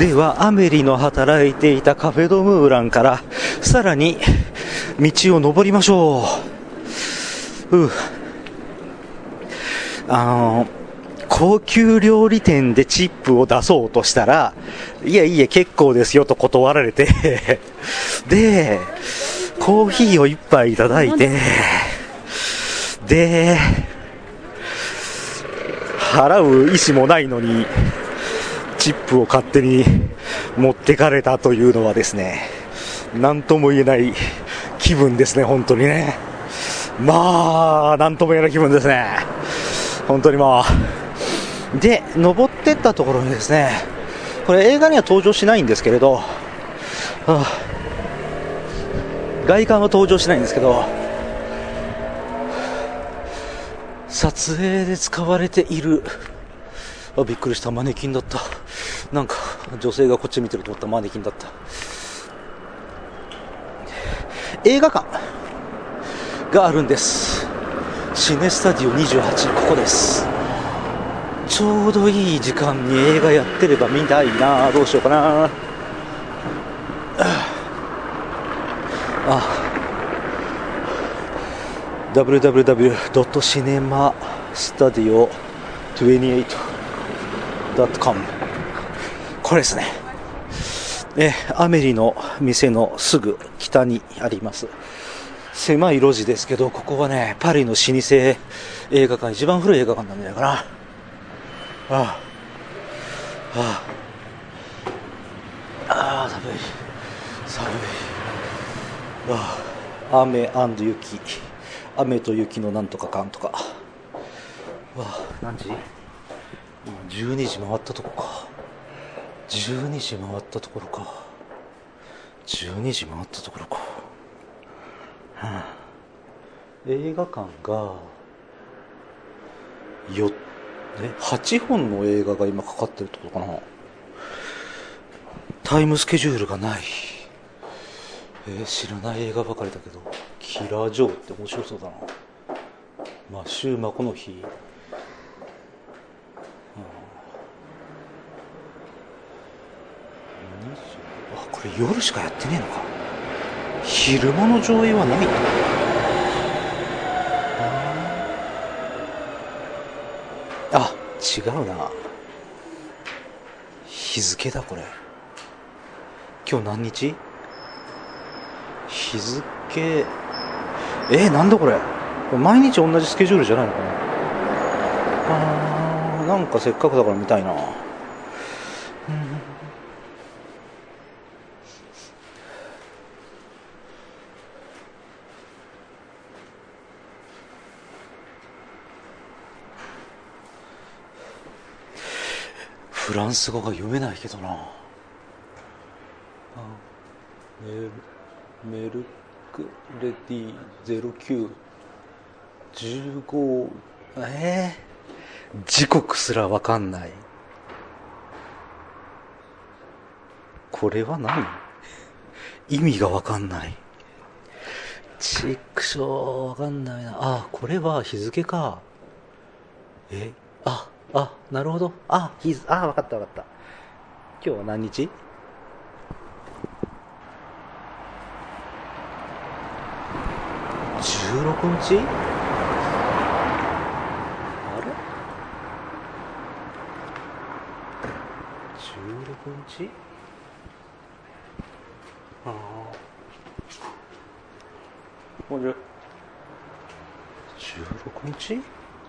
ではアメリの働いていたカフェドムーランからさらに道を登りましょう。高級料理店でチップを出そうとしたら、いやいや結構ですよと断られてでコーヒーを一杯いただいて、で払う意思もないのにチップを勝手に持ってかれたというのはですね、なんとも言えない気分ですね。本当にね、まあなんとも言えない気分ですね、本当に。で登ってったところにですね、これ映画には登場しないんですけれど、外観は登場しないんですけど、撮影で使われている、びっくりした、マネキンだった。なんか女性がこっち見てると思ったマネキンだった。映画館があるんです。シネスタジオ28、ここです。ちょうどいい時間に映画やってれば見たいな。どうしようかな。www.cinemastudio28.com これですね。アメリの店のすぐ北にあります。狭い路地ですけど、ここはね、パリの老舗映画館、一番古い映画館なんじゃないかな。寒い。雨雪、雨と雪のなんとかかんとか。何時？今12時回ったとこか。12時回ったところか。映画館が8本の映画が今かかってるってことかな。タイムスケジュールがない。知らない映画ばかりだけど、キラー・ジョーって面白そうだな。マシュー・マコノヒー、これ夜しかやってねえのか。昼間の上映はないと。違うな、日付だこれ。今日何日？日付なんだこれ。毎日同じスケジュールじゃないのかな。なんかせっかくだから見たいな。フランス語が読めないけどな。メルクレディ0915、時刻すらわかんない。これは何？意味がわかんない。チックショーわかんないな。これは日付か。なるほど。わかった。今日は何日？16日？あれ？ 16 日？16日？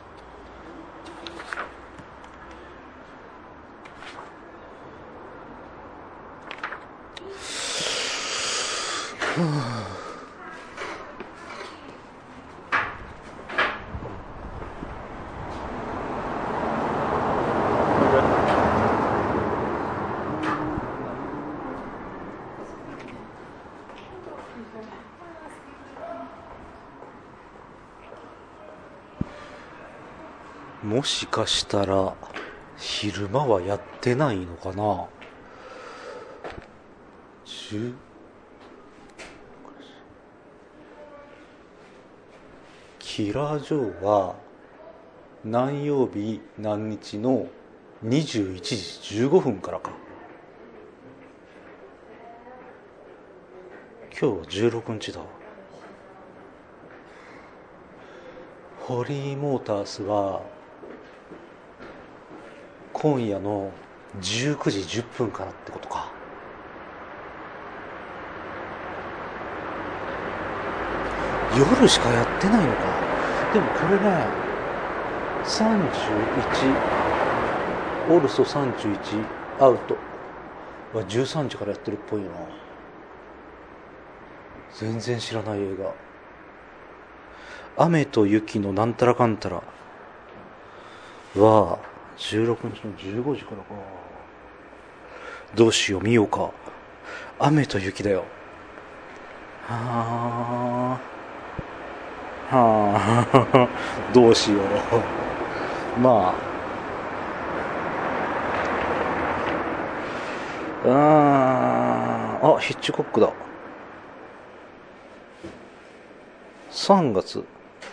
もしかしたら昼間はやってないのかな。キラー・ジョーは何曜日何日の21時15分からか。 今日は16日だ。ホリーモータースは今夜の19時10分からってことか。夜しかやってないのか。でもこれね、31オルソ31アウトは13時からやってるっぽいな。全然知らない映画。雨と雪のなんたらかんたらは16日の15時からか。どうしよう、見ようか。雨と雪だよ。はあどうしよう。まあヒッチコックだ。3月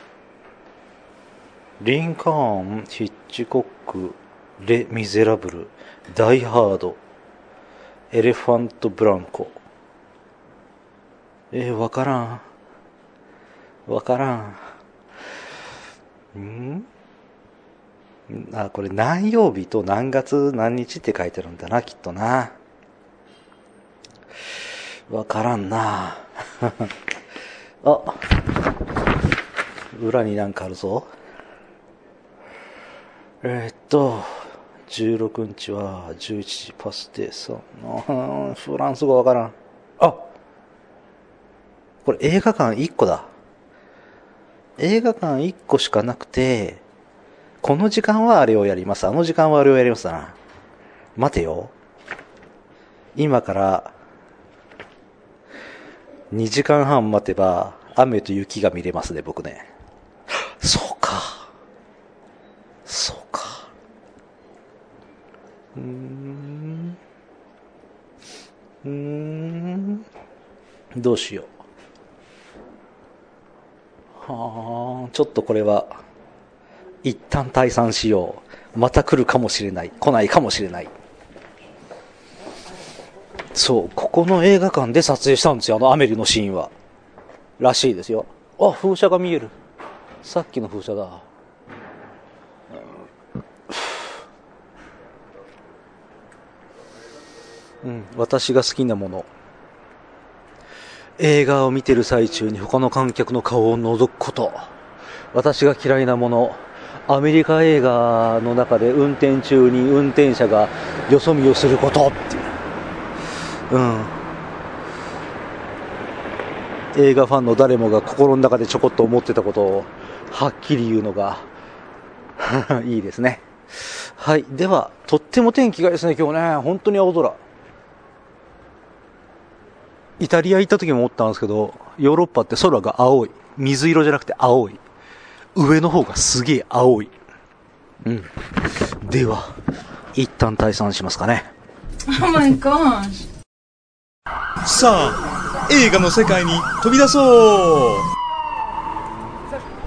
リンカーン、ヒッチコック、レ・ミゼラブル、ダイ・ハード、エレファント・ブランコ。わからん。これ何曜日と何月何日って書いてあるんだな、きっとな。わからんな。裏になんかあるぞ。16日は11時パスでフランス語わからん。これ映画館1個だ。映画館1個しかなくて、この時間はあれをやります。あの時間はあれをやりますな。待てよ。今から2時間半待てば雨と雪が見れますね、僕ね。そうか。どうしよう。ちょっとこれは一旦退散しよう。また来るかもしれない。来ないかもしれない。そう、ここの映画館で撮影したんですよ、アメリのシーンは。らしいですよ。風車が見える。さっきの風車だ。私が好きなもの。映画を見てる最中に他の観客の顔を覗くこと。私が嫌いなもの。アメリカ映画の中で運転中に運転者がよそ見をすることっていう。映画ファンの誰もが心の中でちょこっと思ってたことをはっきり言うのがいいですね。はい。では、とっても天気がいいですね、今日ね。本当に青空。イタリア行った時も思ったんですけど、ヨーロッパって空が青い。水色じゃなくて青い。上の方がすげえ青い。では、一旦退散しますかね。 Oh my gosh. さあ、映画の世界に飛び出そう。